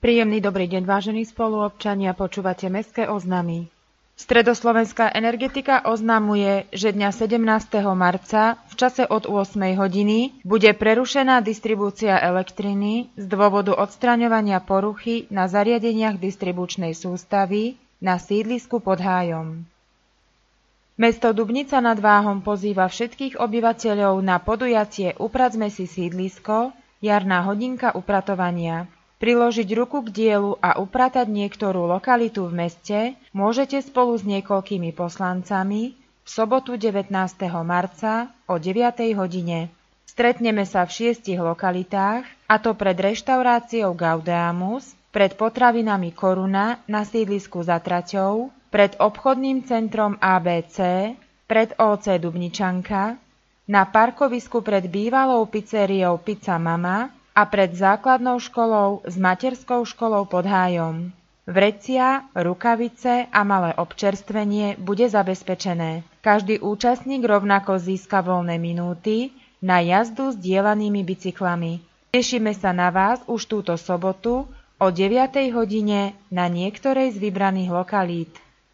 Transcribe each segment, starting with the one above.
Príjemný dobrý deň, vážení spoluobčania, počúvate Mestské oznamy. Stredoslovenská energetika oznamuje, že dňa 17. marca v čase od 8 hodiny bude prerušená distribúcia elektriny z dôvodu odstraňovania poruchy na zariadeniach distribučnej sústavy na sídlisku pod Hájom. Mesto Dubnica nad Váhom pozýva všetkých obyvateľov na podujatie Upracme si sídlisko, jarná hodinka upratovania. Priložiť ruku k dielu a upratať niektorú lokalitu v meste môžete spolu s niekoľkými poslancami v sobotu 19. marca o 9. hodine. Stretneme sa v 6 lokalitách, a to pred reštauráciou Gaudeamus, pred potravinami Koruna na sídlisku za Traťou, pred obchodným centrom ABC, pred OC Dubničanka, na parkovisku pred bývalou pizzeriou Pizza Mama a pred základnou školou s materskou školou pod Hájom. Vrecia, rukavice a malé občerstvenie bude zabezpečené. Každý účastník rovnako získa voľné minúty na jazdu s dielanými bicyklami. Tešíme sa na vás už túto sobotu o 9. hodine na niektorej z vybraných lokalít.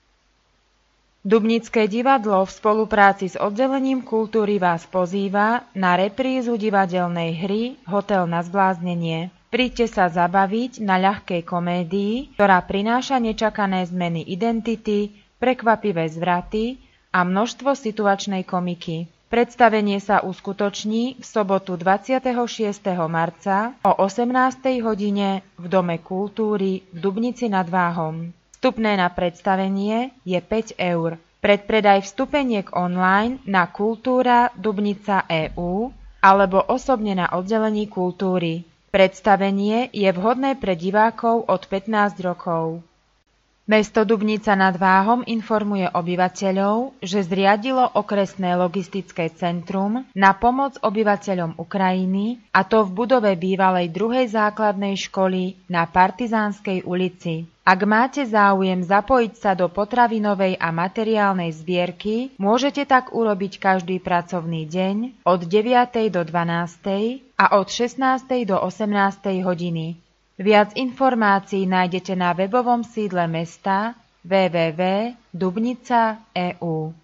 Dubnické divadlo v spolupráci s oddelením kultúry vás pozýva na reprízu divadelnej hry Hotel na zbláznenie. Príďte sa zabaviť na ľahkej komédii, ktorá prináša nečakané zmeny identity, prekvapivé zvraty a množstvo situačnej komiky. Predstavenie sa uskutoční v sobotu 26. marca o 18. hodine v Dome kultúry v Dubnici nad Váhom. Vstupné na predstavenie je 5 eur. Predpredaj vstupeniek online na Kultúra Dubnica EU alebo osobne na oddelení kultúry. Predstavenie je vhodné pre divákov od 15 rokov. Mesto Dubnica nad Váhom informuje obyvateľov, že zriadilo okresné logistické centrum na pomoc obyvateľom Ukrajiny, a to v budove bývalej 2. základnej školy na Partizánskej ulici. Ak máte záujem zapojiť sa do potravinovej a materiálnej zbierky, môžete tak urobiť každý pracovný deň od 9. do 12. a od 16. do 18. hodiny. Viac informácií nájdete na webovom sídle mesta www.dubnica.eu.